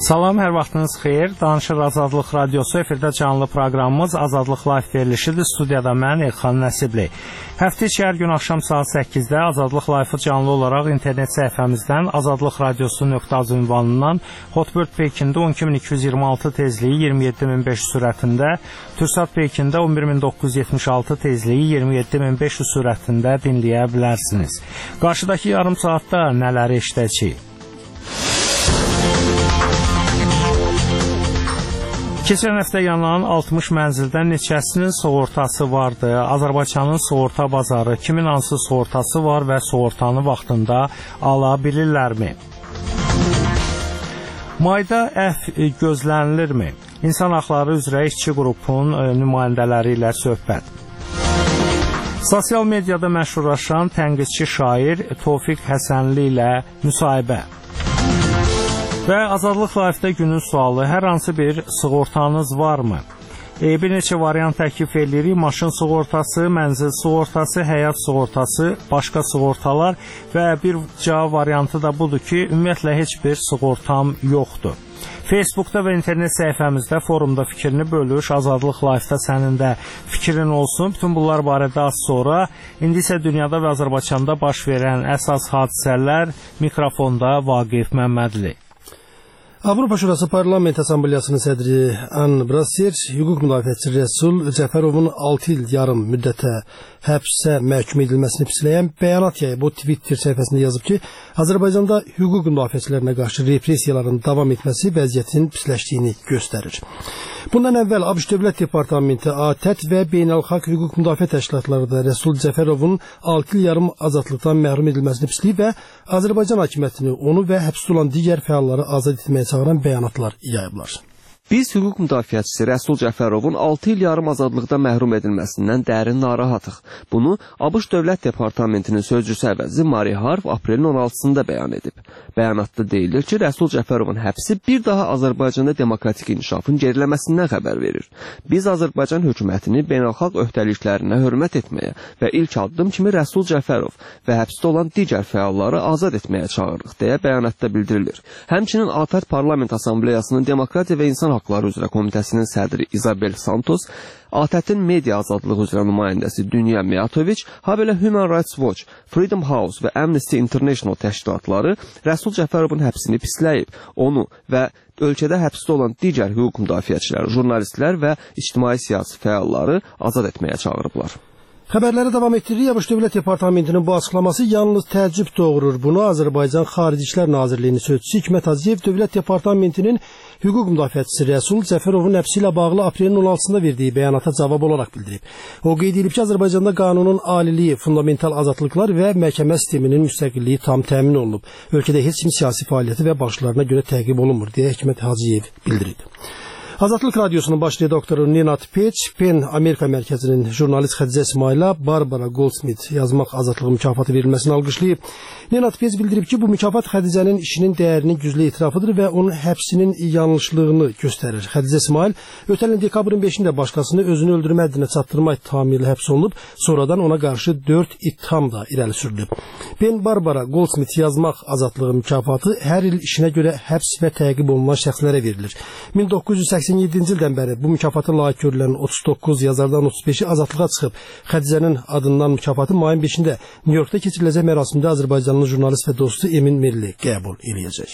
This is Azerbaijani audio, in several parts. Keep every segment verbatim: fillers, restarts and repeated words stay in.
Salam, hər vaxtınız xeyir. Danışır Azadlıq Radiosu, efirdə canlı proqramımız Azadlıq Live verilişidir. Studiyada mən Elxan Nəsibli. Həftə içi hər gün axşam saat səkkizdə Azadlıq Live-ı canlı olaraq internet səhifəmizdən azadlıq radiosu nöqtə az ünvanından Hotbird Pekində on iki min iki yüz iyirmi altı tezliyi iyirmi yeddi min beş yüz sürətində, Türksat Pekində on bir min doqquz yüz yetmiş altı tezliyi iyirmi yeddi min beş yüz sürətində dinləyə bilərsiniz. Qarşıdakı yarım saatda nələri eşidəcəyik? Keçən həftə yanan altmış mənzildən neçəsinin sığortası vardı? Azərbaycanın sığorta bazarı kimin hansı sığortası var və sığortanı vaxtında ala bilirlərmi? Mayda əfv gözlənilirmi? İnsan haqları üzrə işçi qrupun nümayəndələri ilə söhbət. Sosial mediada məşhurlaşan tənqidçi şair Tofiq Həsənli ilə müsahibə. Və Azadlıq Live-də günün sualı, hər hansı bir sığortanız varmı? E, bir neçə variant təklif edirik. Maşın sığortası, mənzil sığortası, həyat sığortası, başqa sığortalar və bir cavab variantı da budur ki, ümumiyyətlə heç bir sığortam yoxdur. Facebookda və internet səhifəmizdə forumda fikrini bölüş, Azadlıq Live-da sənin də fikrin olsun. Bütün bunlar barədə az sonra, indi isə dünyada və Azərbaycanda baş verən əsas hadisələr mikrofonda Vaqif Məmmədli. Avropa Şurası Parlament Assambleyasının sədri Ann Brasser, hüquq müdafiəçisi Rəsul Cəfərovun altı il yarım müddətə həbsə məhkum edilməsini pisləyən bəyanat yayıb. O Twitter səhifəsində yazıb ki, Azərbaycanda hüquq müdafiəçilərinə qarşı repressiyaların davam etməsi vəziyyətin pisləşdiyini göstərir. Bundan əvvəl ABŞ Dövlət Departamenti, ATƏT və Beynəlxalq Hüquq Müdafiə Təşkilatları da Rəsul Cəfərovun altı il yarım azadlıqdan məhrum edilməsini pisləyib və Azərbaycan hakimiyyətini onu və həbsdə olan digər fəalları azad etməyə çağıran bəyanatlar yayıblar. Biz hüquq müdafiəçisi Rəsul Cəfərovun altı il yarım azadlıqdan məhrum edilməsindən dərin narahatıq. Bunu ABŞ Dövlət Departamentinin sözcüsü əvəzi Mari Harf aprelin on altısında bəyan edib. Bəyanatda deyilir ki, Rəsul Cəfərovun həbsi bir daha Azərbaycanda demokratik inkişafın geriləməsindən xəbər verir. Biz Azərbaycan hökumətini beynəlxalq öhdəliklərinə hörmət etməyə və ilk addım kimi Rəsul Cəfərov və həbsdə olan digər fəalları azad etməyə çağırırıq, deyə bəyanatda bildirilir. Həmçinin ATƏT Parlament Assambleyasının Demokratiya və İnsan Haqları üzrə Komitəsinin sədri İzabel Santos, ATƏT-in media azadlığı üzrə nümayəndəsi Dünya Miyatoviç, habelə Human Rights Watch, Freedom House və Amnesty International təşkilatları Rəsul Cəfərovun həbsini pisləyib, onu və ölkədə həbsdə olan digər hüquq müdafiəçiləri, jurnalistlər və ictimai siyasi fəalları azad etməyə çağırıblar. Xəbərlərə davam etdiririk. ABŞ Dövlət Departamentinin bu açıqlaması yalnız təəccüb doğurur. Bunu Azərbaycan Xarici İşlər Nazirliyinin sözçüsü Hikmət Hacıyev Dövlət Departamentinin hüquq müdafiəçisi Rəsul Cəfərovun həbsi ilə bağlı aprelin on altısında verdiyi bəyanata cavab olaraq bildirib. O qeyd edib ki, Azərbaycanda qanunun aliliyi, fundamental azadlıqlar və məhkəmə sisteminin müstəqilliyi tam təmin olunub. Ölkədə heç kim siyasi fəaliyyəti və baxışlarına görə təqib olunmur, deyə Hikmət Hacıyev bildirib. Azadlıq Radiosunun baş redaktoru Nenad Peç, PEN Amerika mərkəzinin jurnalist Xədicə İsmayıla Barbara Goldsmith yazmaq azadlığı mükafatı verilməsini alqışlayıb. Nenad Peç bildirib ki, bu mükafat Xədicənin işinin dəyərinin güclü etirafıdır və onun həbsinin yanlışlığını göstərir. Xədicə İsmayıl ötən il dekabrın beşində başqasını özünü öldürmə həddinə çatdırma ittihamı ilə həbs olunub, sonradan ona qarşı dörd ittiham da irəli sürülüb. PEN Barbara Goldsmith yazmaq azadlığı mükafatı hər il işinə görə həbs və təqib olunan şəxslərə verilir. min doqquz yüz səksən yeddinci ildən bəri bu mükafatı layiq görülən otuz doqquz yazardan otuz beşi azadlığa çıxıb. Xədicənin adından mükafatı mayın beşində Nyu-Yorkda keçiriləcək mərasimdə Azərbaycanlı jurnalist və dostu Emin Milli qəbul edəcək.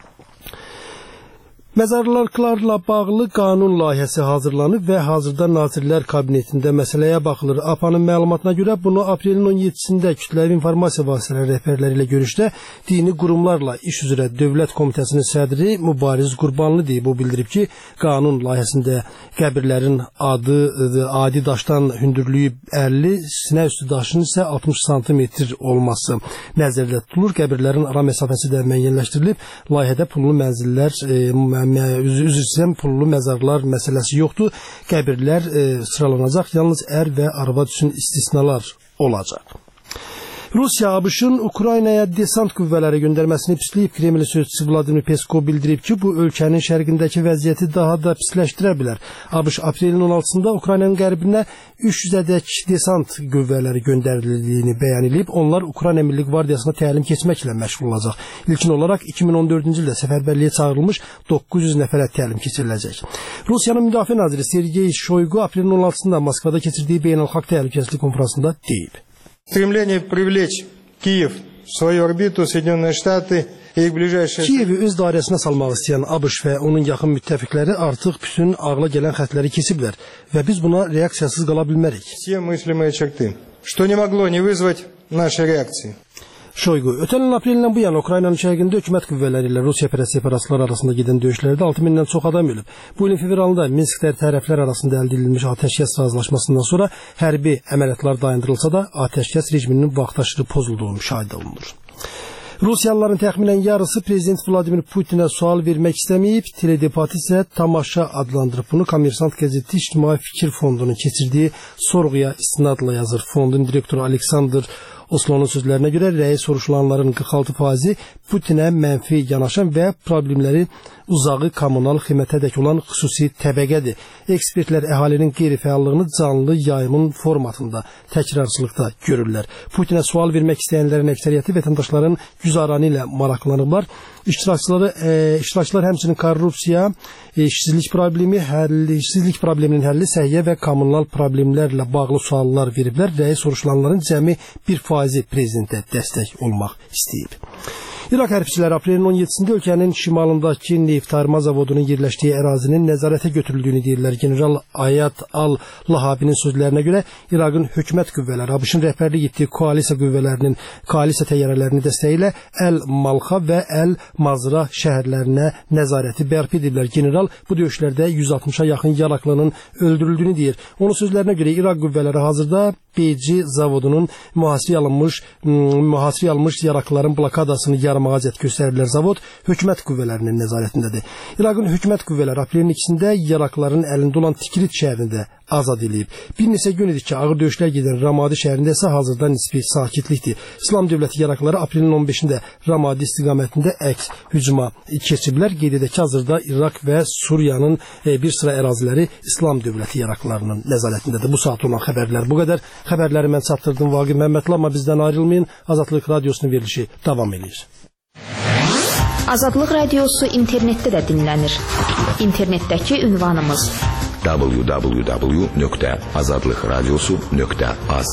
Məzarlıqlarla bağlı qanun layihəsi hazırlanıb və hazırda Nazirlər Kabinetində məsələyə baxılır. A P A-nın məlumatına görə bunu aprelin on yeddisində kütləvi informasiya vasitələri rəhbərləri ilə görüşdə dini qurumlarla iş üzrə Dövlət Komitəsinin sədri Mübariz Qurbanlı deyib. O bildirib ki, qanun layihəsində qəbirlərin adı adi daşdan hündürlüyü əlli, sinə üstü daşın isə altmış santimetr olması nəzərdə tutulur. Qəbirlərin ara məsafəsi də müəyyənləşdirilib. Layihədə pullu mənzillər, e, üzr istəyirəm, pullu məzarlar məsələsi yoxdur. Qəbirlər e, sıralanacaq, yalnız ər və arvad üçün istisnalar olacaq. Rusiya ABŞ-ın Ukraynaya desant qüvvələri göndərməsini pisləyib. Kreml sözçüsü Vladimir Peskov bildirib ki, bu ölkənin şərqindəki vəziyyəti daha da pisləşdirə bilər. ABŞ aprelin on altısında Ukraynanın qərbinə üç yüzədək desant qüvvələri göndərildiyini bəyan edib. Onlar Ukrayna Milli Qvardiyasına təlim keçməklə məşğul olacaq. İlkin olaraq iki min on dördüncü ildə səfərbərliyə çağırılmış doqquz yüz nəfərə təlim keçiriləcək. Rusiyanın müdafiə naziri Sergey Shoygu aprelin on altısında Moskvada keçirdiyi beynəlxalq təhlükəsizlik konfransında deyib. Стремление привлечь Киев в свою орбиту Соединенные Штаты и их ближайшие... Kiyevi öz dairəsinə salmaq istəyən ABŞ və onun yaxın müttəfiqləri artıq bütün ağla gələn xətləri kesiblər və biz buna reaksiyasız qala bilmərik. Все мыслимые черты, что не могло не вызвать нашей реакции. Şoygu, ötən il aprelindən bu yana Ukraynanın şərqində hökumət qüvvələri ilə Rusiya separatistləri arasında gedən döyüşlərdə altı mindən çox adam ölüb. Bu ilin fevralında Minskdə tərəflər arasında əldə edilmiş atəşkəs razılaşmasından sonra hərbi əməliyyatlar dayandırılsa da atəşkəs rejiminin vaxtaşırı pozulduğu müşahidə olunur. Rusiyalıların təxminən yarısı Prezident Vladimir Putinə sual vermək istəməyib, Teledebat isə tamaşa adlandırıb. Bunu Kommersant qəzeti İctimai Fikir Fondunun keçirdiyi sorğuya istinadla yazır. Fondun direktoru Aleksandr Oslonun sözlərinə görə rəyi soruşulanların qırx altı faizi Putinə mənfi yanaşan və problemləri uzağı kommunal xidmətədək olan xüsusi təbəqədir. Ekspertlər əhalinin qeyri-fəallığını canlı yayımın formatında təkrarçılıqda görürlər. Putinə sual vermək istəyənlərin əksəriyyəti vətəndaşların güzaranı ilə maraqlanıblar. İştirakçıları, e, iştirakçılar həmçinin korrupsiya, e, işsizlik problemi, həlli, işsizlik probleminin həlli, səhiyyə və kommunal problemlərlə bağlı suallar veriblər. Rəyi soruşulanların cəmi bir faizi prezidentə dəstək olmaq istəyib. İraq hərbçiləri aprelin on yeddisində ölkənin şimalındakı neftarma zavodunun yerləşdiyi ərazinin nəzarətə götürüldüyünü deyirlər. General Ayat Al-Lahabinin sözlərinə görə İraqın hökumət qüvvələri ABŞ-ın rəhbərlik etdiyi koalisiya qüvvələrinin koalisiya təyyarələrinin dəstəyi ilə Əl-Malxa və Əl-Mazra şəhərlərinə nəzarəti bərpa ediblər. General bu döyüşlərdə yüz altmışa yaxın yaraqlının öldürüldüyünü deyir. Onun sözlərinə görə İraq qüvvələri hazırda Beyci zavodunun mühasirəyə alınmış mühasirəyə alınmış yaraqlıların blokadasını yarmağa cəhd göstəriblər. Zavod hökumət qüvvələrinin nəzarətindədir. İraqın hökumət qüvvələri aprelin ikisində yaraqlıların əlində olan Tikrit şəhərində azad edilib. Bir neçə gün idi ki, ağır döyüşlər gedən Ramadi şəhərində isə hazırda nisbi sakitlikdir. İslam dövləti yaraqlıları aprelin on beşində Ramadi istiqamətində əks hücuma keçiblər. Qeyd edək ki, hazırda İraq və Suriyanın bir sıra əraziləri İslam dövləti yaraqlılarının nəzarətindədir. Bu saat olan xəbərlər bu qədər. Xəbərləri mən çatdırdım Vaqif Məmmədli, amma bizdən ayrılmayın. Azadlıq Radiosunun verilişi davam edir. Azadlıq Radiosu internetdə də dinlənir. İnternetdəki ünvanımız w w w nöqtə azadlıq radiosu nöqtə az.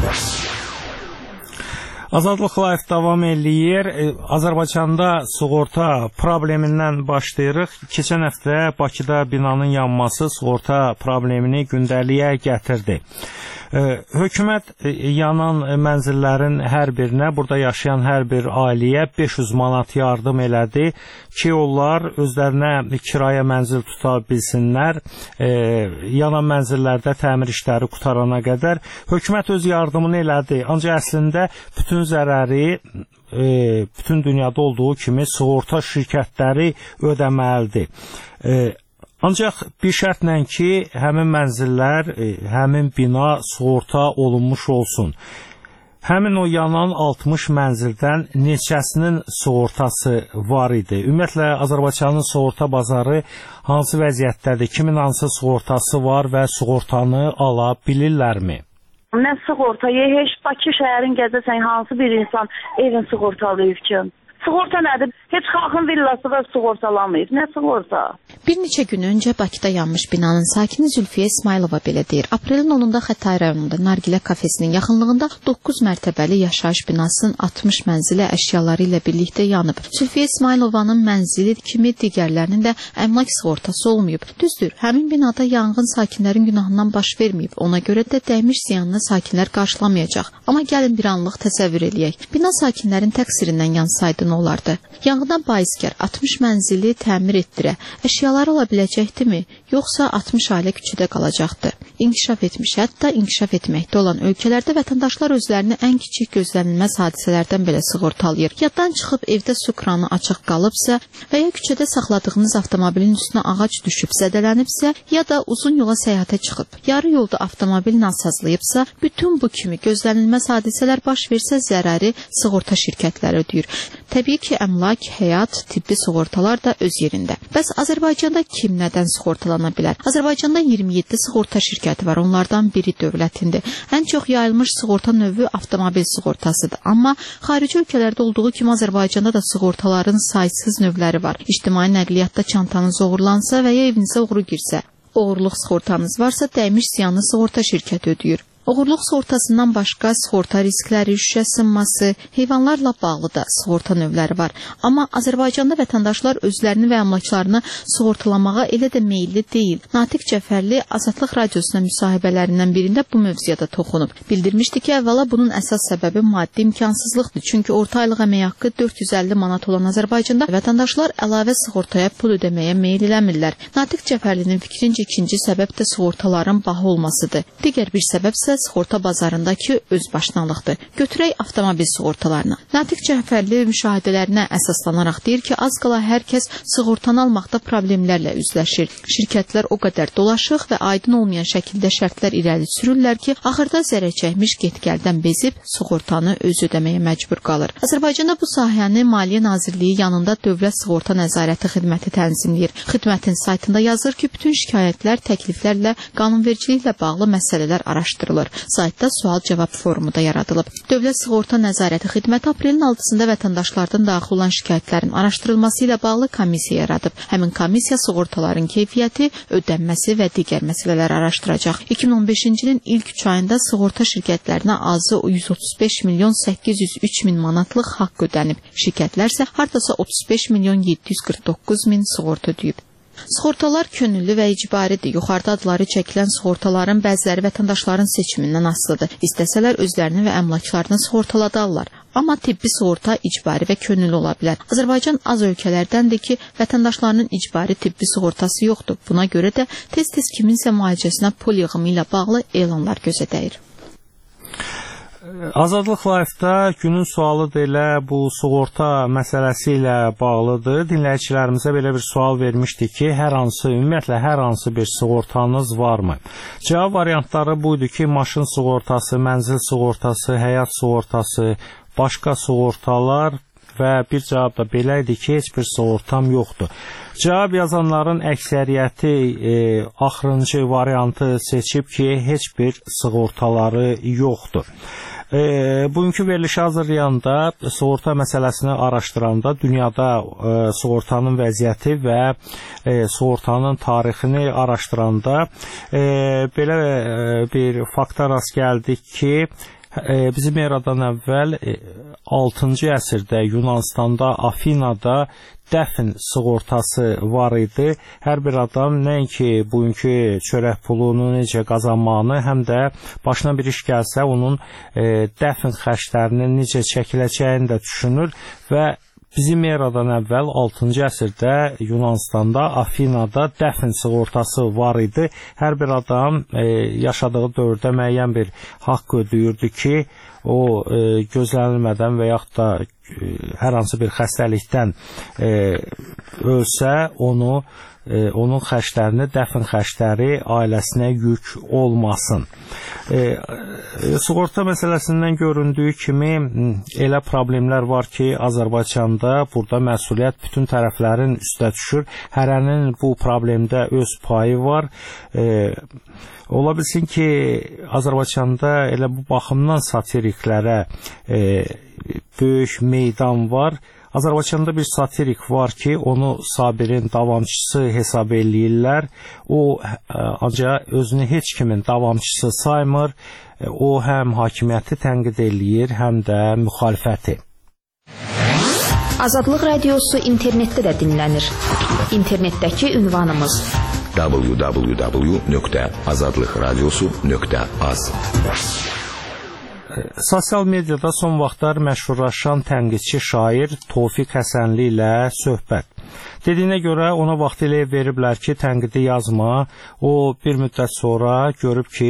Azadlıq Live davam eləyir. Azərbaycanda sığorta problemindən başlayırıq. Keçən həftə Bakıda binanın yanması sığorta problemini gündəliyə gətirdi. Hökumət yanan mənzillərin hər birinə, burada yaşayan hər bir ailəyə beş yüz manat yardım elədi ki, onlar özlərinə kirayə mənzil tuta bilsinlər. E, yanan mənzillərdə təmir işləri qutarana qədər hökumət öz yardımını elədi. Ancaq əslində bütün zərəri e, bütün dünyada olduğu kimi sığorta şirkətləri ödəməlidir. E, Ancaq bir şərtlə ki, həmin mənzillər, həmin bina sığorta olunmuş olsun. Həmin o yanan altmış mənzildən neçəsinin sığortası var idi. Ümumiyyətlə, Azərbaycanın sığorta bazarı hansı vəziyyətdədir? Kimin hansı sığortası var və sığortanı ala bilirlərmi? Nə sığortayı, heç Bakı şəhərin gəzəsən, hansı bir insan evin sığortalayıb ki? Sığorta nədir? Heç xalqın villası da sığortalamayıb. Nə sığorta? Bir neçə gün öncə Bakıda yanmış binanın sakini Zülfiyə İsmailova belə deyir. Aprelin onunda Xətai rayonunda Nargilə kafesinin yaxınlığında doqquz mərtəbəli yaşayış binasının altmış mənzili əşyaları ilə birlikdə yanıb. Zülfiyə İsmailovanın mənzili kimi digərlərinin də əmlak sığortası olmayıb. Düzdür, həmin binada yanğın sakinlərin günahından baş verməyib. Ona görə də dəymiş ziyanını sakinlər qarşılamayacaq. Amma gəlin bir anlıq təsəvvür eləyək. Bina sakinlərin təqsirindən yansaydı nə olardı? Yanğından baiskar altmış mənzili təmir etdirə, əşyaları Başqaları ola biləcəkdimi, yoxsa altmış ailə küçədə qalacaqdı? İnkişaf etmiş, hətta inkişaf etməkdə olan ölkələrdə vətəndaşlar özlərini ən kiçik gözlənilməz hadisələrdən belə sığortalayır. Yaddan çıxıb evdə su kranı açıq qalıbsa və ya küçədə saxladığınız avtomobilin üstünə ağac düşüb zədələnibsə, ya da uzun yola səyahətə çıxıb, yarı yolda avtomobil nasazlayıbsa, bütün bu kimi gözlənilməz hadisələr baş versə zərəri sığorta şirkətləri ödəyir. Təbii ki, əmlak, həyat, tibbi sığortalar da öz yerində. Bəs Azərbaycanda kim nədən sığortalana bilər? Azərbaycanda iyirmi yeddi sığorta şirkəti var, onlardan biri dövlətindir. Ən çox yayılmış sığorta növü avtomobil sığortasıdır. Amma xarici ölkələrdə olduğu kimi Azərbaycanda da sığortaların saysız növləri var. İctimai nəqliyyatda çantanız oğurlansa və ya evinizə oğru girsə, oğurluq sığortanız varsa dəymiş ziyanı sığorta şirkəti ödəyir. Oğurluq sığortasından başqa sığorta riskləri, şüşə sınması, heyvanlarla bağlı da sığorta növləri var. Amma Azərbaycanda vətəndaşlar özlərini və əmlaklarını sığortalamağa elə də meyilli deyil. Natiq Cəfərli Azadlıq Radiosuna müsahibələrindən birində bu mövzuya da toxunub. Bildirmişdi ki, əvvəla bunun əsas səbəbi maddi imkansızlıqdır. Çünki orta aylıq əmək haqqı dörd yüz əlli manat olan Azərbaycanda vətəndaşlar əlavə sığortaya pul ödəməyə meyil eləmirlər. Natiq Cəfərlinin fikrincə ikinci səbəb də sığortaların baha olmasıdır. Digər bir səbəb isə sığorta bazarındakı özbaşınalıqdır. Götürək avtomobil sığortalarını. Natiq Cəfərli müşahidələrinə əsaslanaraq deyir ki, az qala hər kəs sığortanı almaqda problemlərlə üzləşir. Şirkətlər o qədər dolaşıq və aydın olmayan şəkildə şərtlər irəli sürürlər ki, axırda zərər çəkmiş get-gəldən bezib sığortanı öz ödəməyə məcbur qalır. Azərbaycanda bu sahəni Maliyyə Nazirliyi yanında Dövlət Sığorta Nəzarəti Xidməti tənzimləyir. Xidmətin saytında yazır ki, bütün şikayətlər, təkliflərlə, qanunvericiliklə bağlı məsələlər araşdırılır. Saytda sual-cavab forumu da yaradılıb. Dövlət Sığorta Nəzarəti Xidməti aprelin altısında vətəndaşlardan daxil olan şikayətlərin araşdırılması ilə bağlı komissiya yaradıb. Həmin komissiya sığortaların keyfiyyəti, ödənməsi və digər məsələlər araşdıracaq. iki min on beşinci ilin ilk üç ayında sığorta şirkətlərinə azı yüz otuz beş milyon səkkiz yüz üç min manatlıq haqq ödənib. Şirkətlər isə hardasa otuz beş milyon yeddi yüz qırx doqquz min sığorta ödəyib. Sığortalar könüllü və icbaridir. Yuxarıda adları çəkilən sığortaların bəziləri vətəndaşların seçimindən asılıdır. İstəsələr özlərini və əmlaklarını sığortaladarlar. Amma tibbi sığorta icbari və könüllü ola bilər. Azərbaycan az ölkələrdəndir ki, vətəndaşlarının icbari tibbi sığortası yoxdur. Buna görə də tez-tez kiminsə müalicəsinə pul yığımı ilə bağlı elanlar gözə dəyir. Azadlıq Live-da günün sualı da elə bu sığorta məsələsi ilə bağlıdır. Dinləyicilərimizə belə bir sual vermişdik ki, hər hansı, ümumiyyətlə hər hansı bir sığortanız varmı? Cavab variantları buydu ki, maşın sığortası, mənzil sığortası, həyat sığortası, başqa sığortalar və bir cavab da belə idi ki, heç bir sığortam yoxdur. Cavab yazanların əksəriyyəti e, axırıncı variantı seçib ki, heç bir sığortaları yoxdur. E, bugünkü verilişi hazırlayanda, sığorta məsələsini araşdıranda dünyada e, sığortanın vəziyyəti və e, sığortanın tarixini araşdıranda e, belə e, bir fakta rast gəldik ki, e, bizim eradan əvvəl e, altıncı əsrdə Yunanistanda, Afinada dəfn sığortası var idi. Hər bir adam nəinki bugünkü çörək pulunu necə qazanmağını, həm də başına bir iş gəlsə onun e, dəfn xərclərinin necə çəkiləcəyini də düşünür və bizim eradan əvvəl altıncı əsrdə Yunanistanda, Afinada dəfn sığortası var idi. Hər bir adam e, yaşadığı dövrdə müəyyən bir haqq ödəyirdi ki, o e, gözlənilmədən və yaxud da e, hər hansı bir xəstəlikdən e, ölsə, onu e, onun xərclərini, dəfn xərcləri ailəsinə yük olmasın. E, e, sığorta məsələsindən göründüyü kimi elə problemlər var ki, Azərbaycanda burada məsuliyyət bütün tərəflərin üstə düşür. Hərənin bu problemdə öz payı var. E, Ola bilsin ki, Azərbaycanda elə bu baxımdan satiriklərə e, böyük meydan var. Azərbaycanda bir satirik var ki, onu Sabirin davamçısı hesab eləyirlər. O ancaq özünü heç kimin davamçısı saymır. O həm hakimiyyəti tənqid eləyir, həm də müxalifəti. Azadlıq Radiosu internetdə də dinlənir. İnternetdəki ünvanımız w w w nöqtə azadlıq radiosu nöqtə az. Sosial mediada son vaxtlar məşhurlaşan tənqidçi şair Tofiq Həsənli ilə söhbət. Dediyinə görə ona vaxtilə veriblər ki, tənqidi yazma. O bir müddət sonra görüb ki,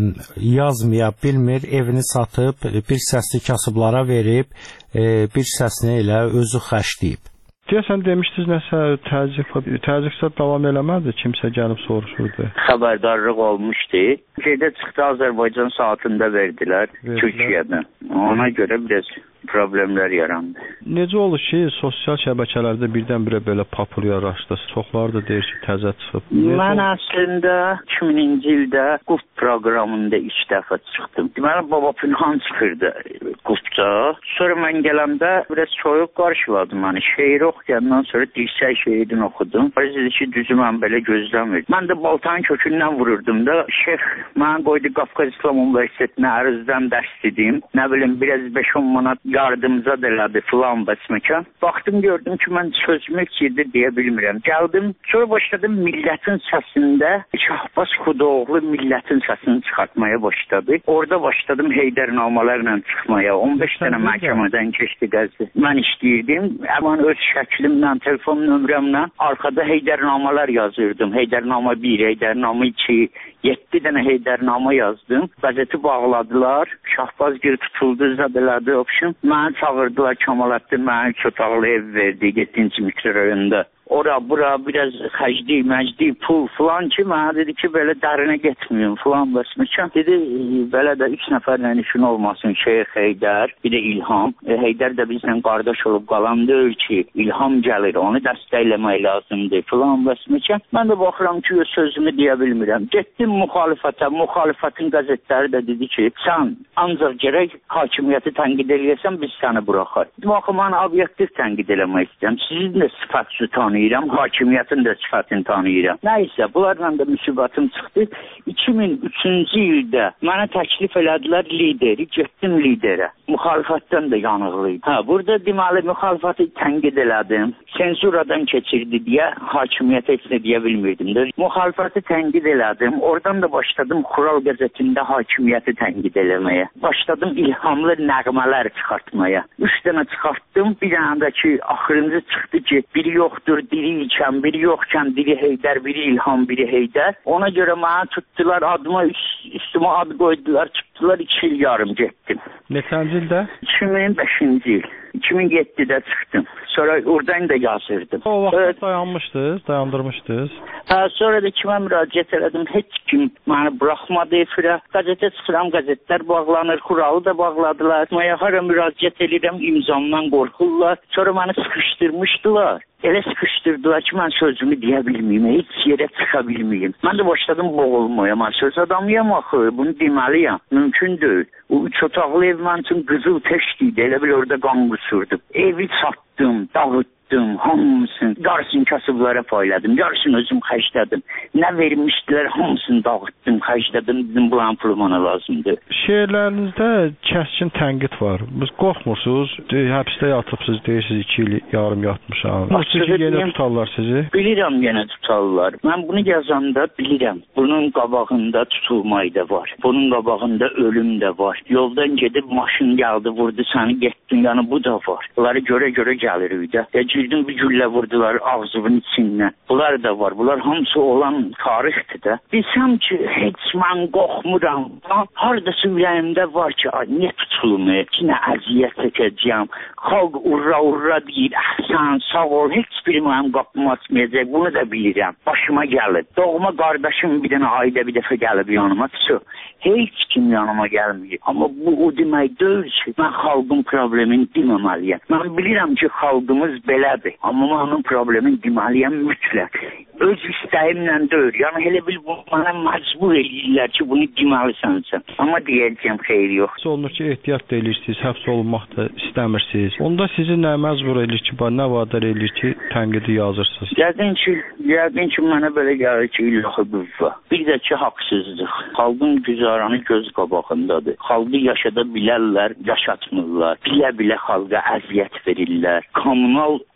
yazmaya bilmir, evini satıb, bir səsli kasıblara verib, bir səsini elə özü xərcləyib. Deyəsən demişdiniz nəsə təzyiq, təzyiqsə davam eləmədi, kimsə gəlib soruşurdu. Xəbərdarlıq olmuşdu. Şeydə çıxdı, Azərbaycan saatında verdilər, verdilər. Türkiyədən. Ona görə biraz problemlər yarandı. Necə olur ki, sosial şəbəkələrdə birdən-birə belə populyarlaşdı? Çoxları da deyir ki, təzə çıxıb. Mən əslində iki minci ildə Quf proqramında ilk dəfə çıxdım. Deməli, Baba Pünhan çıxırdı Qufca. Sonra mən gələndə biraz soyuq qarşıladı məni. Şeir oxuyandan sonra dirsək şeirini oxudum. Polis dedi ki, düzü mən belə gözləmirdim. Mən də baltanın kökündən vururdum da. Şeyx mən qoydu Qafqaz İslam Universitetinə ərizdən dərs dedim. Nə bilim, biraz beş on manat yardımca elədi filan bəsməkan. Baxdım, gördüm ki, mən sözümü kirdi deyə bilmirəm. Gəldim, sonra başladım millətin səsində Şahbaz Xudoğlu millətin səsini çıxartmaya başladı. Orada başladım heydərnamalarla çıxmaya. on beş dənə məhkəmədən keçdi qəzi. Mən işləyirdim. Mən öz şəklimlə, telefon nömrəmlə arkada heydərnamalar yazırdım. Heydərnama bir, heydərnama iki, yeddi dənə heydərnama yazdım. Qəzeti bağladılar. Şahbaz geri tutuldu, zədələdi option. Məni çağırdılar, Kamaləddin mənə üç otaqlı ev verdi yeddinci mikrorayonda. Ora, bura biraz xəcdi, məcdi, pul filan ki, mənə dedi ki, belə dərinə getməyim filan bəsməkan. Dedi, belə də üç nəfərlə işin olmasın, Şeyx Heydər, bir də İlham. E, Heydər də bizlə qardaş olub qalan deyil ki, İlham gəlir, onu dəstəkləmək lazımdır filan bəsməkan. Mən də baxıram ki, sözümü deyə bilmirəm. Getdim müxalifətə, müxalifətin qəzetləri də dedi ki, sən ancaq gərək hakimiyyəti tənqid eləyəsən, biz səni buraxar. Baxı, mən obyektiv tənqid eləmək istəyəm. Sizin də sifətçi tanıyıram, hakimiyyətin də sifətini tanıyıram. Nəysə, bunlarla da müsibətim çıxdı. iki min üçüncü ildə mənə təklif elədilər lideri, getdim liderə. Müxalifətdən də yanıqlıydı. Hə, burada deməli müxalifəti tənqid elədim. Sensuradan keçirdi deyə hakimiyyətə heç nə deyə bilmirdim. Müxalifəti tənqid elədim. Oradan da başladım Xural qəzetində hakimiyyəti tənqid eləməyə. Başladım ilhamlı nəğmələr çıxartmaya. Üç dənə çıxartdım. Bir dənə də ki, axırıncı çıxdı ki, biri yoxdur, diri ikən, biri yoxkən, diri Heydər, biri İlham, biri Heydər. Ona görə mənə tutdular, adıma üst, üstümə ad qoydular, çıxdılar, iki il yarım getdim. Neçənci ildə? iki min beşinci il. iki min yeddidə çıxdım. Sonra oradan da yazırdım. O vaxt evet. Dayanmışdınız, dayandırmışdınız. Hə, sonra da kimə müraciət elədim, heç kim məni buraxmadı efirə. Qəzetə çıxıram, qəzetlər bağlanır, Xuralı da bağladılar. Maya hara müraciət edirəm, imzamdan qorxurlar. Sonra məni sıxışdırmışdılar. Elə sıxışdırdılar ki, mən sözümü deyə bilməyim, heç yerə çıxa bilməyim. Mən də başladım boğulmaya, mən söz adamıyam axı, bunu deməliyəm, mümkün deyil. O üç otaqlı ev mən üçün qızıl teşkiydi, elə bil orada qan qusurdu. Evi satdım, dağıtdım, hamısını, yarısını kasıblara payladım, yarısını özüm xərclədim. Nə vermişdilər, hamısını dağıtdım, xərclədim, dedim, bulan pulu mənə lazımdır. Şeirlərinizdə kəskin tənqid var. Biz qorxmursunuz, həbsdə yatıbsınız, deyirsiniz, iki il yarım yatmışam. Sizi yenə tutarlar sizi? Bilirəm, yenə tutarlar. Mən bunu yazanda bilirəm, bunun qabağında tutulmayı da var, bunun qabağında ölüm də var. Yoldan gedib maşın gəldi, vurdu səni, getdin, yəni bu da var. Bunları görə-görə gəlirik də. Ya girdim bir güllə vurdular ağzımın içindən. Bunlar da var. Bunlar hamısı olan tarixdir də. Bilsəm ki, heç mən qorxmuram. Haradası ürəyimdə var ki, niyə tutulmur? Ki, nə əziyyət çəkəcəyəm. Xalq urra urra deyir, əhsən, sağ ol, heç biri mənim qapımı açmayacaq. Bunu da bilirəm. Başıma gəlir. Doğma qardaşım bir dənə ayda bir dəfə gəlib yanıma. Heç kim yanıma gəlməyir. Amma bu o demək deyil ki, mən xalqın problemini deməməliyəm. Mən bilirəm ki, xalqımız belədir. Amma mənim problemini deməliyəm mütləq. Öz istəyimlə deyil. Yəni, elə bil bu, mənə məcbur eləyirlər ki, bunu deməlisən sən. Amma deyəcəm, xeyir yox. Olunur ki, ehtiyat da eləyirsiniz, həbs olunmaq da istəmirsiniz. Onda sizi nə məcbur eləyir ki, nə vadar eləyir ki, tənqidi yazırsınız? Yəqin ki, yəqin ki, mənə belə gəlir ki, ilahi qüvvə. Bir də ki, haqsızlıq. Xalqın güzaranı göz qabağındadır. Xalqı yaşada bilərlər, yaşatmırlar. Bilə-bilə xalqa əziyyət verirlər. Kommunal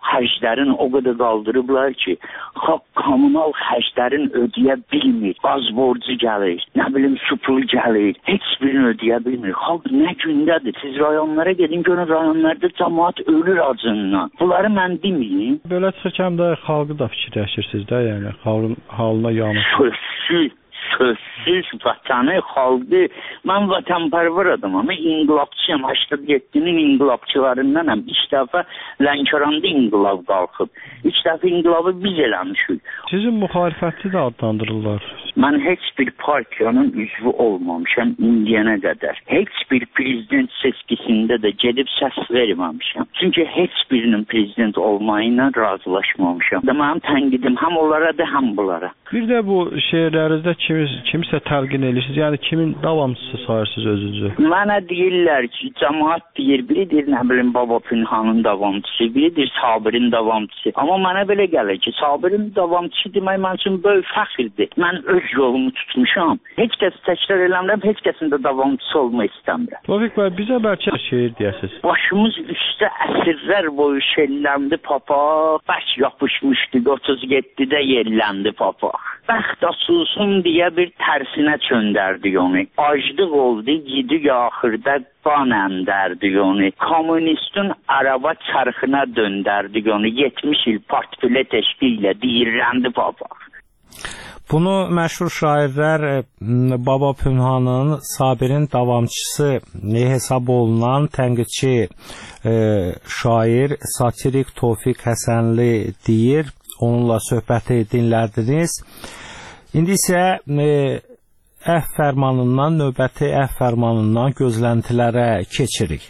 xərclərin o qədər qaldırıblar ki, kommunal xərclərin ödəyə bilmir. Qaz borcu gəlir, nə bilim su pulu gəlir, heç birini ödəyə bilmir. Xalq nə gündədir? Siz rayonlara gedin, görün rayonlarda cəmaət ölür acından. Bunları mən deməyim. Belə çıxırkən də xalqı da fikirləşirsiniz də, yəni xalqın halına yanır. Sözsüz. Sözsüz vatanı, xalqı, mən vətənpərvər adamam, inqilabçıyam, səksən yeddinin inqilabçılarındanam. İlk dəfə Lənkəranda inqilab qalxıb, ilk dəfə inqilabı biz eləmişik. Sizin müxalifətçi də adlandırırlar. Mən heç bir partiyanın üzvü olmamışam indiyənə qədər. Heç bir prezident seçkisində də gedib səs verməmişəm. Çünki heç birinin prezident olmayla razılaşmamışam. Da mənim tənqidim həm onlara da, həm bunlara. Bir də bu şeirlərinizdə kim, kimsə təlqin edirsiniz, yəni kimin davamçısı sayırsınız özünüzü? Mənə deyirlər ki, cəmaət deyir, biridir, nə bilim, Baba Pünhanın davamçısı, biridir Sabirin davamçısı. Amma mənə belə gəlir ki, Sabirin davamçısı demək mənim üçün böyük fəxirdir. Mən öz yolumu tutmuşam. Heç kəs təkrar eləmirəm, heç kəsin də davamçısı olmaq istəmirəm. Tofiq bəy, bizə bəlkə şeir deyəsiniz. Başımız üstə əsrlər boyu şelləndi papaq, bək yapışmışdı, otuz yeddidə yerləndi papaq. Bəxt açılsın deyə bir tərsinə çöndərdi onu. Aclıq oldu, gidi axırda qan əndərdi onu. Kommunistin araba çarxına döndərdi onu. yetmiş il partbilet eşqi ilə deyirləndi papaq. Bunu məşhur şairlər Baba Pünhanın, Sabirin davamçısı hesab olunan tənqidçi e, şair, satirik Tofiq Həsənli deyir. Onunla söhbəti dinlədiniz. İndi isə e, əhv fərmanından, növbəti əhv fərmanından gözləntilərə keçirik.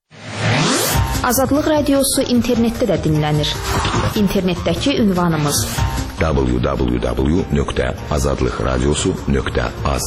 Azadlıq Radiosu internetdə də dinlənir. İnternetdəki ünvanımız w w w nöqtə azadlıq radiosu nöqtə az.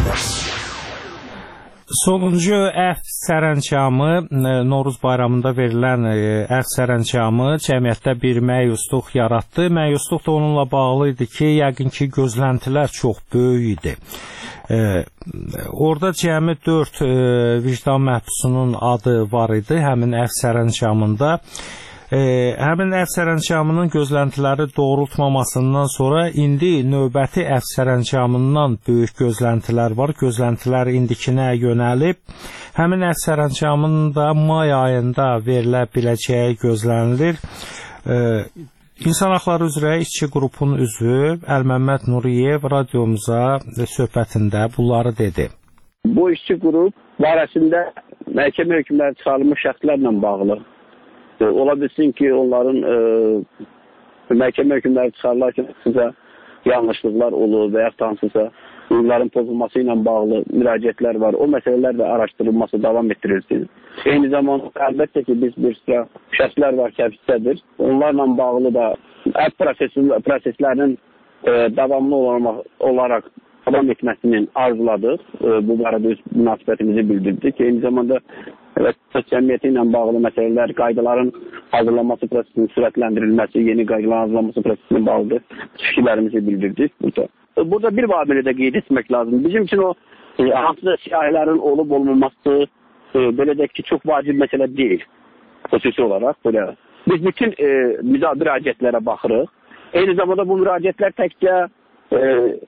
Sonuncu əhv sərəncamı, Novruz bayramında verilən əhv sərəncamı cəmiyyətdə bir məyusluq yaratdı. Məyusluq da onunla bağlı idi ki, yəqin ki, gözləntilər çox böyük idi. E, orada cəmi dörd e, vicdan məhbusunun adı var idi həmin əhv sərəncamında. E, həmin əhv sərəncamının gözləntiləri doğrultmamasından sonra indi növbəti əhv sərəncamından böyük gözləntilər var. Gözləntilər indikinə yönəlib. Həmin əhv sərəncamının da may ayında verilə biləcəyi gözlənilir. E, İnsan Haqları üzrə işçi qrupun üzvü Əlməmməd Nuriyev radiomuza söhbətində bunları dedi. Bu işçi qrup barəsində məhkəmə hökmləri çıxarılmış şəxslərlə bağlı. Ola bilsin ki, onların e, məhkəmə hökmləri çıxarılarkən sizə yanlışlıqlar olur və ya hansısa hüquqların pozulması ilə bağlı müraciətlər var. O məsələlər də araşdırılması davam etdirilsin. Eyni zamanda əlbəttə ki, biz bir sıra şəxslər var ki, həbsdədir. Onlarla bağlı da əhv proseslərinin e, davamlı olaraq, olaraq davam etməsinin arzuladıq. E, bu barədə öz münasibətimizi bildirdik. Eyni zamanda evet, cəmiyyəti ilə bağlı məsələlər, qaydaların hazırlanması prosesinin sürətləndirilməsi, yeni qaydaların hazırlanması prosesinin bağlı fikirlərimizi bildirdik burada. Burada bir vabili də qeyd etmək lazım. Bizim üçün o e, hansısa siyahilərin olub olmaması e, belə də ki, çox vacib məsələ deyil. Xüsusi olaraq belə. Biz bütün e, müraciətlərə baxırıq. Eyni zamanda bu müraciətlər təkcə e,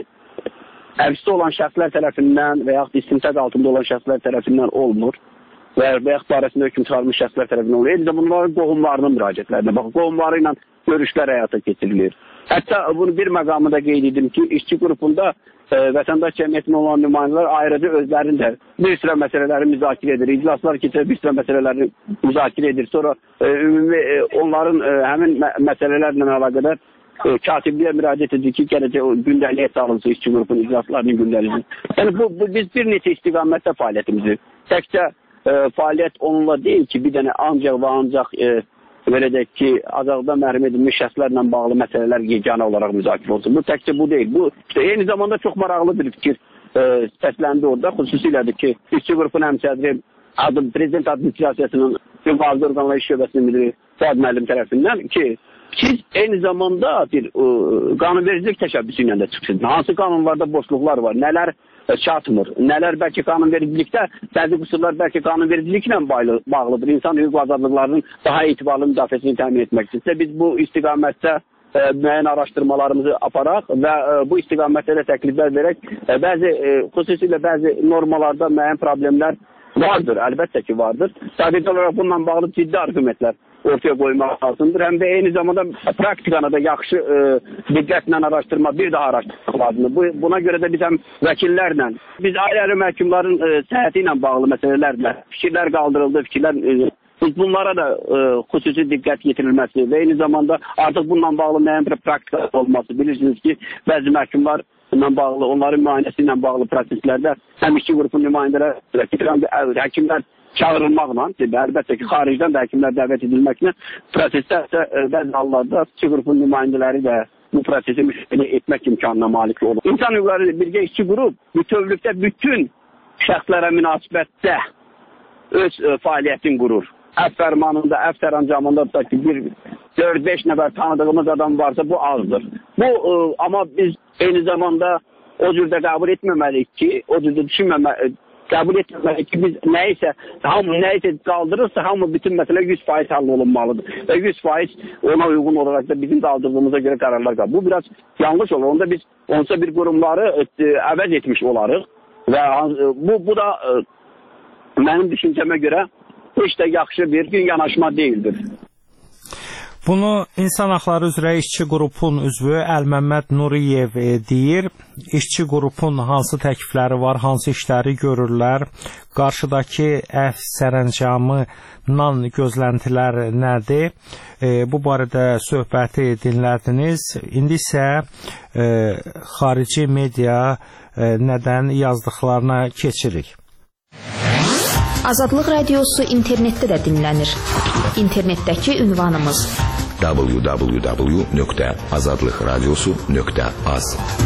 həbsdə olan şəxslər tərəfindən və yaxud istimsaq altında olan şəxslər tərəfindən olmur. Və yaxud barəsində hökm çıxarılmış şəxslər tərəfindən olur. Eyni zamanda bunların qohumlarının müraciətlərinə baxın. Qohumları ilə görüşlər həyata keçirilir. Hətta bunu bir məqamı da qeyd edim ki, işçi qrupunda e, vətəndaş cəmiyyətinin olan nümayəndələr ayrıca özlərinin də bir sıra məsələləri müzakirə edir. İclaslar keçir, bir sıra məsələləri müzakirə edir. Sonra e, ümumi e, onların e, həmin mə məsələlərlə əlaqədar e, katibliyə müraciət edir ki, gələcək gündəliyə salınsa işçi qrupunun iclaslarının gündəliyi. Yəni bu, bu biz bir neçə istiqamətdə fəaliyyətimizi təkcə e, fəaliyyət onunla deyil ki, bir dənə ancaq və ancaq e, belə deyək ki, azadlıqdan məhrum edilmiş şəxslərlə bağlı məsələlər yeganə olaraq müzakirə olsun. Bu təkcə bu deyil. Bu işte, eyni zamanda çox maraqlı bir fikir e, səsləndi orada. Xüsusilədir ki, işçi qrupun həmsədri adım Prezident Administrasiyasının müvafiq orqanlar iş şöbəsinin müdiri Fuad müəllim tərəfindən ki, siz eyni zamanda bir e, qanunvericilik təşəbbüsü ilə də çıxırsınız. Hansı qanunlarda boşluqlar var, nələr çatmır. Nələr bəlkə qanunvericilikdə, bəzi qüsurlar bəlkə qanunvericiliklə bağlıdır. İnsan hüquq və azadlıqlarının daha etibarlı müdafiəsini təmin etmək istəyirsə, biz bu istiqamətdə e, müəyyən araşdırmalarımızı aparaq və e, bu istiqamətdə də təkliflər verək. E, bəzi, e, xüsusilə bəzi normalarda müəyyən problemlər vardır, əlbəttə ki vardır. Sadəcə olaraq bununla bağlı ciddi argumentlər ortaya qoymaq lazımdır. Həm də eyni zamanda praktikanı da yaxşı e, diqqətlə araşdırma, bir daha araşdırmaq lazımdır. Bu, buna görə də biz həm vəkillərlə, biz ailəli məhkumların e, səhhəti ilə bağlı məsələlərlə fikirlər qaldırıldı, fikirlər e, bunlara da e, xüsusi diqqət yetirilməsi və eyni zamanda artıq bununla bağlı müəyyən bir praktika olması. Bilirsiniz ki, bəzi məhkumlar ilə bağlı, onların müayinəsi ilə bağlı proseslərdə həm işçi qrupu nümayəndələri, həkimlər çağırılmaqla, əlbəttə ki, xaricdən də həkimlər dəvət edilməklə prosesdə isə bəzi hallarda işçi qrupu nümayəndələri də bu prosesi müşahidə etmək imkanına malik olur. İnsan hüquqları birgə işçi qrup bütövlükdə bütün şəxslərə münasibətdə öz e, fəaliyyətini qurur. Əf fərmanında, əf sərəncamında da ki, bir dörd beş nəfər tanıdığımız adam varsa bu azdır. Bu, e, amma biz eyni zamanda o cürdə qəbul etməməliyik ki, o cürdə düşünməməliyik, qəbul etməməliyik ki, biz nəyisə, hamı nəyisə qaldırırsa, hamı bütün məsələ yüz faiz həll olunmalıdır. Və yüz faiz ona uyğun olaraq da bizim qaldırdığımıza görə qərarlar qalır. Bu biraz yanlış olur. Onda biz onsa bir qurumları e, əvəz etmiş olarıq. Və e, bu, bu da e, mənim düşüncəmə görə heç də yaxşı bir gün yanaşma deyildir. Bunu İnsan Haqları üzrə işçi qrupun üzvü Əlməmməd Nuriyev deyir. İşçi qrupun hansı təklifləri var, hansı işləri görürlər, qarşıdakı əf sərəncamından gözləntilər nədir? E, bu barədə söhbəti dinlədiniz. İndi isə e, xarici media e, nədən yazdıqlarına keçirik. Azadlıq Radiosu internetdə də dinlənir. İnternetdəki ünvanımız w w w nöqtə azadlıq radiosu nöqtə az.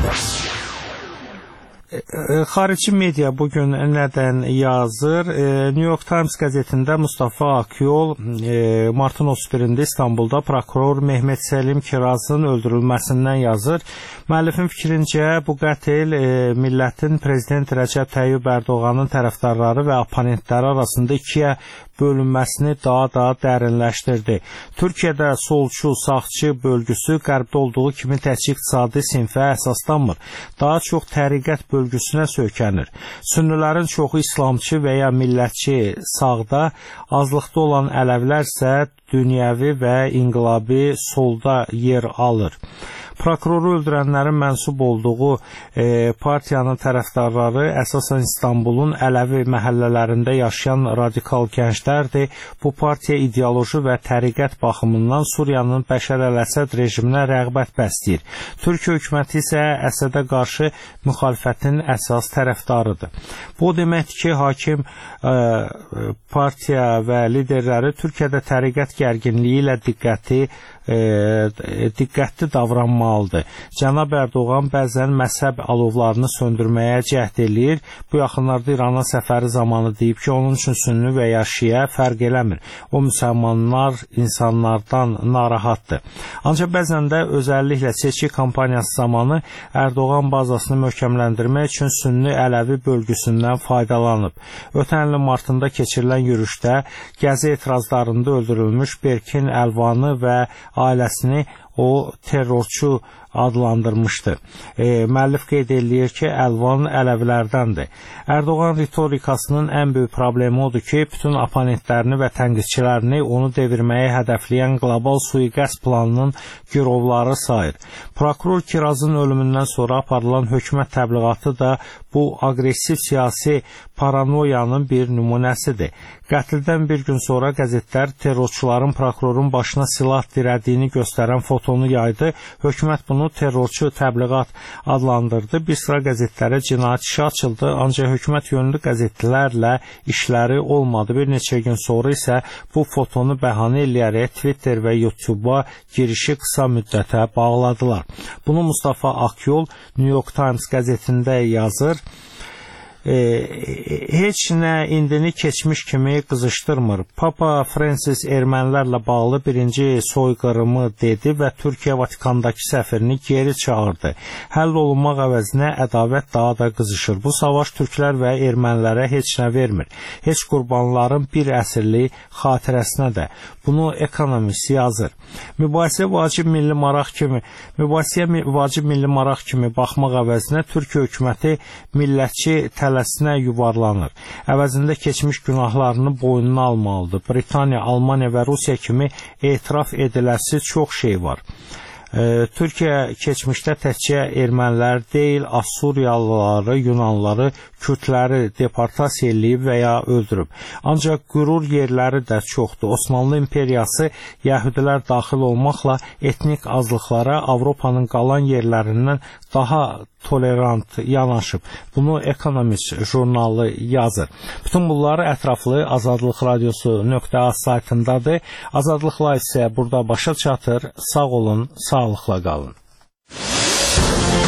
Xarici media bugün nədən yazır? New York Times qəzetində Mustafa Akyol martın otuz birində İstanbulda prokuror Mehmet Selim Kirazın öldürülməsindən yazır. Müəllifin fikrincə bu qətl millətin prezident Rəcəb Tayyib Ərdoğanın tərəfdarları və oponentləri arasında ikiyə bölünməsini daha da dərinləşdirdi. Türkiyədə solçu, sağçı bölgüsü qərbdə olduğu kimi təkcə iqtisadi sinfə əsaslanmır. Daha çox təriqət bölgüsünə söykənir. Sünnilərin çoxu İslamçı və ya millətçi sağda, azlıqda olan Ələvlər isə dünyəvi və inqilabi solda yer alır. Prokuroru öldürənlərin mənsub olduğu e, partiyanın tərəfdarları əsasən İstanbulun Ələvi məhəllələrində yaşayan radikal gənclərdir. Bu partiya ideoloji və təriqət baxımından Suriyanın Bəşər əl-Əsəd rejiminə rəğbət bəsləyir. Türkiyə hökuməti isə Əsədə qarşı müxalifətin əsas tərəfdarıdır. Bu deməkdir ki, hakim e, partiya və liderləri Türkiyədə təriqət gərginliyi ilə diqqəti E, diqqətli davranmalıdır. Cənab Ərdoğan bəzən məzhəb alovlarını söndürməyə cəhd eləyir. Bu yaxınlarda İrana səfəri zamanı deyib ki, onun üçün sünni və ya şiə fərq eləmir. O müsəlmanlar insanlardan narahatdır. Ancaq bəzən də özəlliklə seçki kampaniyası zamanı Ərdoğan bazasını möhkəmləndirmək üçün sünni Ələvi bölgüsündən faydalanıb. Ötən ilin martında keçirilən yürüşdə gəzi etirazlarında öldürülmüş Berkin Əlvanı və ailəsini o terrorçu adlandırmışdı. E, müəllif qeyd eləyir ki, Əlvan Ələvilərdəndir. Ərdoğan ritorikasının ən böyük problemi odur ki, bütün oponentlərini və tənqidçilərini onu devirməyə hədəfləyən qlobal sui-qəsd planının girovları sayır. Prokuror Kirazın ölümündən sonra aparılan hökumət təbliğatı da bu aqressiv siyasi paranoyanın bir nümunəsidir. Qətldən bir gün sonra qəzetlər terrorçuların prokurorun başına silah dirədiyini göstərən fotonu yaydı. Hökumət bunu terrorçu təbliğat adlandırdı. Bir sıra qəzetlərə cinayət işi açıldı, ancaq hökumət yönlü qəzetlərlə işləri olmadı. Bir neçə gün sonra isə bu fotonu bəhanə eləyərək Twitter və YouTube-a girişi qısa müddətə bağladılar. Bunu Mustafa Akyol New York Times qəzetində yazır. e, heç nə indini keçmiş kimi qızışdırmır. Papa Fransis ermənilərlə bağlı birinci soyqırımı dedi və Türkiyə Vatikandakı səfirini geri çağırdı. Həll olunmaq əvəzinə ədavət daha da qızışır. Bu savaş türklər və ermənilərə heç nə vermir. Heç qurbanların bir əsrlik xatirəsinə də. Bunu Economist yazır. Mübahisə vacib milli maraq kimi, mübahisəyə vacib milli maraq kimi baxmaq əvəzinə Türkiyə hökuməti millətçi tələsinə yuvarlanır. Əvəzində keçmiş günahlarını boynuna almalıdır. Britaniya, Almaniya və Rusiya kimi etiraf ediləsi çox şey var. Türkiyə keçmişdə təkcə ermənilər deyil, Assuriyalıları, Yunanlıları, Kürdləri deportasiya eləyib və ya öldürüb. Ancaq qürur yerləri də çoxdur. Osmanlı imperiyası yəhudilər daxil olmaqla etnik azlıqlara Avropanın qalan yerlərindən daha tolerant yanaşıb. Bunu Economist jurnalı yazır. Bütün bunları ətraflı Azadlıq Radiosu nöqtə az saytındadır. Azadlıqla isə burada başa çatır. Sağ olun, sağlıqla qalın.